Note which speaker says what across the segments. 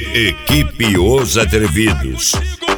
Speaker 1: Equipe Os Atrevidos.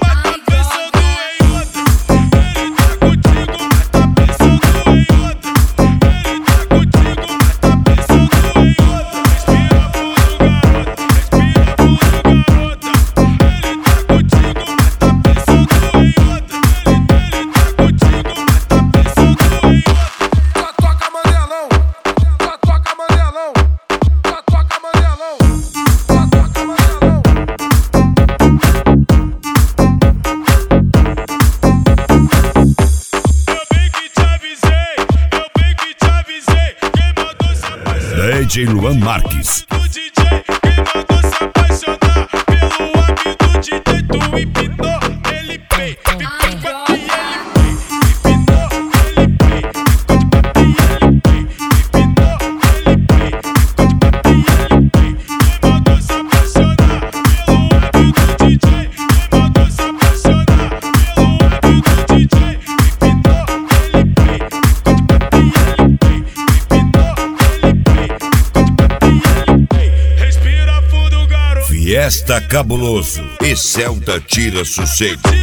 Speaker 1: DJ Luan Marques.
Speaker 2: O DJ que mandou se apaixonar pelo hábito do DJ, tu empinou, ele play, ficou de papi, ele play, empinou, ele play, ficou de papi, ele play, empinou, ele play, ficou de papi, ele play. Quem mandou se apaixonar pelo hábito do DJ, quem mandou se apaixonar pelo hábito do DJ, empinou, ele play, ficou de papi, ele play, empinou, ele play.
Speaker 1: Fiesta Cabuloso e Celta Tira Sossego.